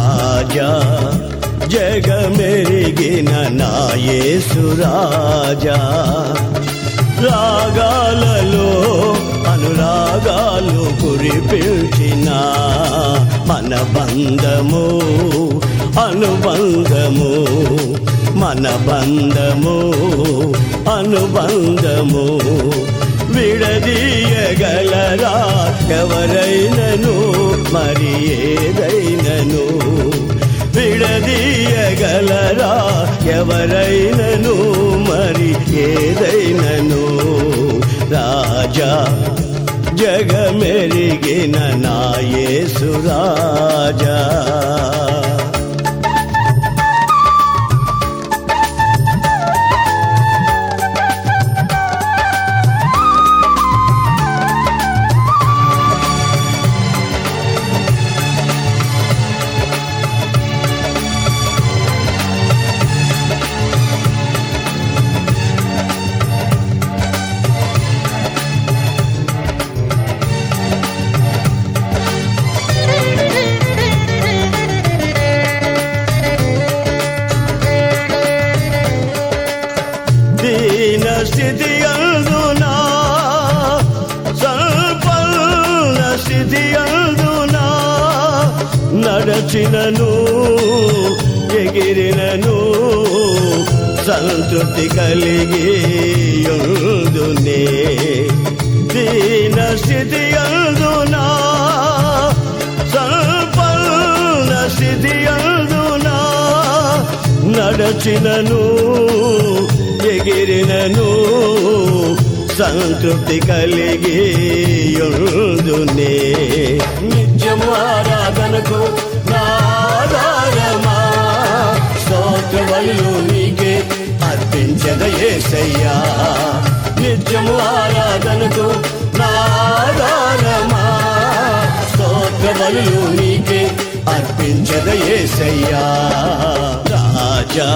రాజా జగమెరిగిన నా యేసు రాజా, రాగాలలో అనురాగాలు కురిపిల్చిన మన బంధము అనుబంధము, మన బంధము అనుబంధము విడదీయగలరా ఎవరైనను మరి ఏదైనను, విడదీయగలరా ఎవరైనను మరి ఏదైనను. రాజా జగమెరిగిన నా యేసు రాజా. స్థితి అందునా సంపన్న స్థితి అందునా నడచినను ఎగిరినను సంతృప్తి కలిగి యుందునే. దీన స్థితి అందునా సంపన్న స్థితి అందునా నడచినను ఎగిరినను సంతృప్తి కలిగి యుందునే. నిత్యము ఆరాధనకు నా ఆధారమా, స్తోత్ర బలులు నీకే అర్పించద యేసయ్యా. నిత్యము ఆరాధనకు నా ఆధారమా, స్తోత్ర బలులు నీకే అర్పించద యేసయ్యా. రాజా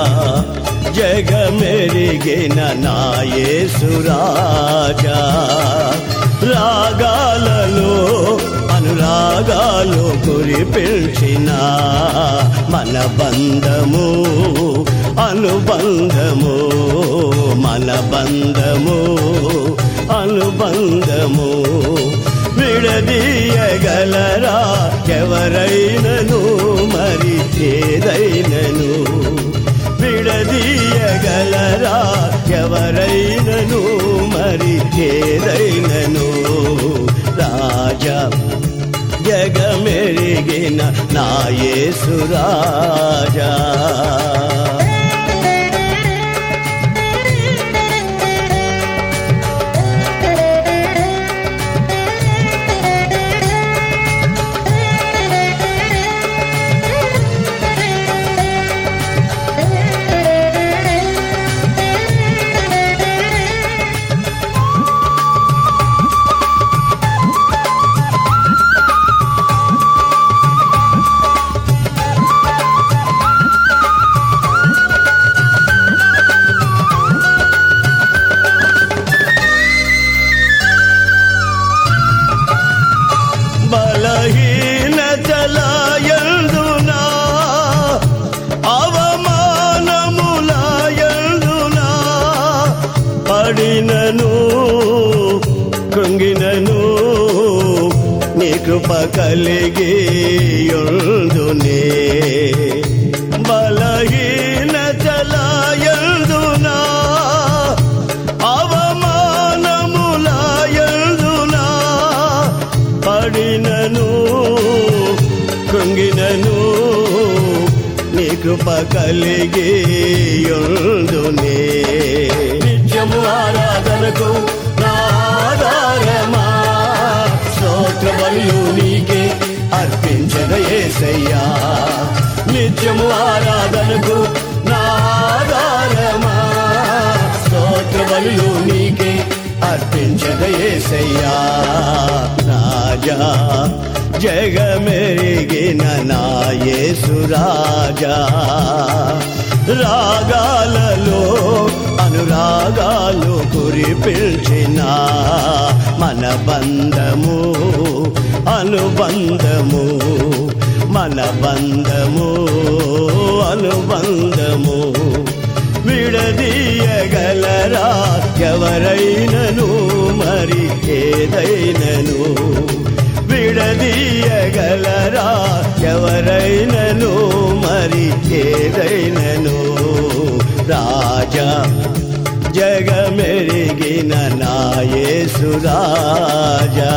జగమెరిగిన నా యేసు రాజా, రాగాలలో అనురాగాలు కురిపిల్చిన మన బంధము అనుబంధము, మన బంధము అనుబంధము విడదీయగలరా ఎవరైనను మరి ఏదైనను, విడదీయగలరా ఎవరైనను మరి ఏదైనను. రాజా జగమెరిగిన నా యేసు రాజా. బలహీనతలయందునా అవమానములయందునా పడినను కృంగినను నీ కృప కలిగి యుందునే. బలహీనతలయందునా అవమానములయందునా పడినను కృంగినను నీ కృప కలిగి యుందునే. నిత్యము ఆరాధనకు నా ఆధారమా, స్తోత్ర బలులు నీకే అర్పించద యేసయ్యా. నిత్యము ఆరాధనకు నా ఆధారమా, స్తోత్ర బలులు నీకే అర్పించద యేసయ్యా. రాజా జగమెరిగిన నా యేసు రాజా, రాగాలలో అనురాగాలు కురిపిల్చిన మన బంధము అనుబంధము, మన బంధము అనుబంధము విడదీయగలరా ఎవరైనను మరి ఏదైనను విడదీయగలరా ఎవరైనను మరి ఏదైనను రాజా జగమెరిగిన నా యేసు రాజా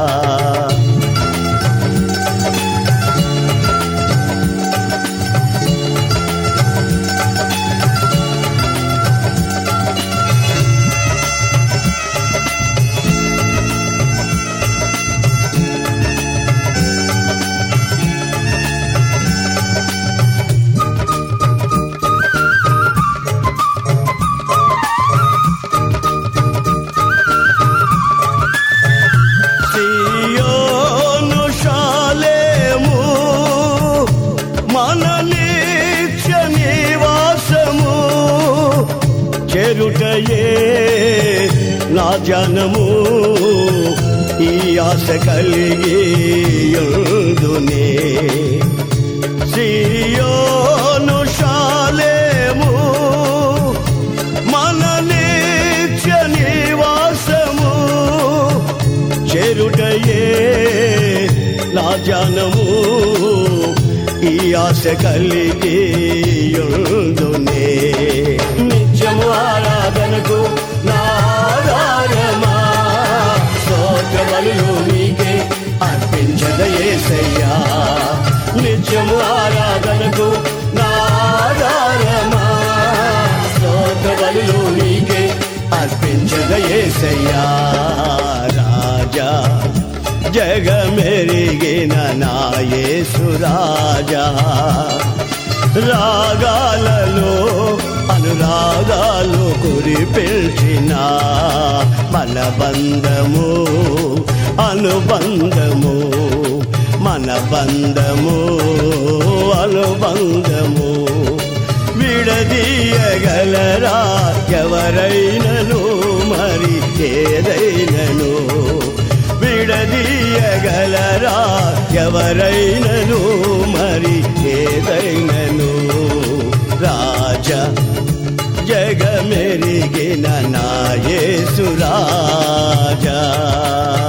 చెరుటయే నా జనము ఈ ఆశ కలిగి యుందునే సియోను శాలేము మన నిత్య నివాసము చెరుటయే నా జనము ఈ ఆశ కలిగి యుందునే నిత్యము ఆరాధనకు నారాయణమా స్తోత్ర బలులు నీకే అర్పించద యేసయ్యా నిత్యము ఆరాధనకు నారాయణమా స్తోత్ర బలులు నీకే అర్పించద యేసయ్యా రాజా జగమెరిగిన నా యేసు రాజా రాగాలలో అనురాగాలు కురిపిల్చిన మన బంధము అనుబంధము మన బంధము అనుబంధము విడదీయగలరా ఎవరైనను మరి ఏదైనను విడదీయగలరా ఎవరైనను మరి ఏదైనను రాజా జగమెరిగిన నా యేసు రాజా